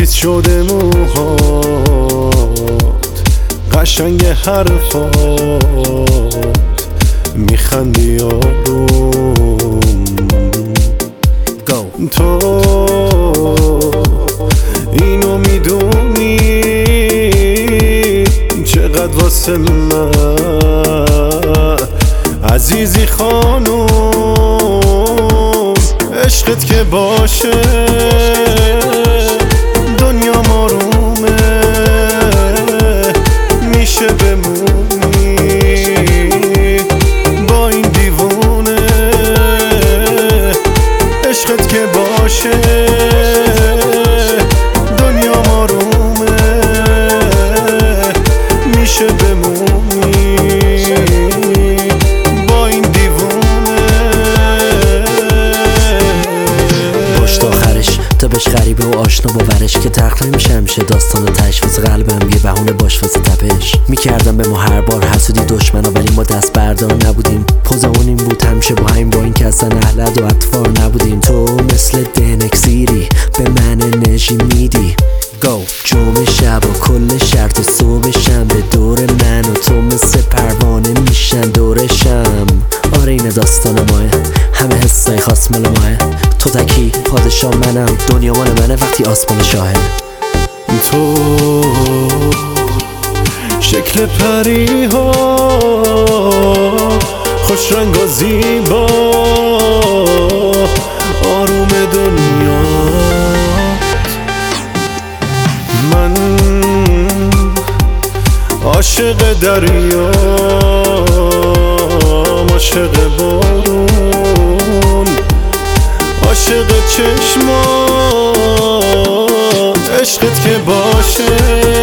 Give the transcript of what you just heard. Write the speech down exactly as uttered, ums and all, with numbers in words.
خیس شده موهات، قشنگ حرفات، میخندی آروم. تو اینو میدونی چقدر واسه من عزیزی خانوم. عشقت که باشه دنیا آرومه، میشه بمونی با این دیوونه. عشقت که باشه دنیا آرومه، میشه بمونی با این دیوونه. باش تا آخرش تا بهش غریبه و آشنا باورش که تقریبا میشه همیشه داستان تشویز قلبم یه بهونه باش واسه تپش. میکردم به ما هر بار حسودی دشمنا، ولی ما دست بردار نبودیم. پوزمون این بود همیشه با همین، با این که اصلا اهلد و اطفار نبودیم. تو مثل دنکسیری به من انرژی میدی. گو جمعه شب و کل شرط صبح شنبه دور من و تو مثل پروانه میشن دورشم. آره این داستان ماه، همه حسای خاص مال ماه. تو تکی پادشاه منم، دنیا مال منه وقتی آسمان شاهه. تو شکل پری ها خوش رنگ و زیبا، آروم دنیا. من عاشق دریا، عاشق بارون، عاشق چشمات. عشقت که باشه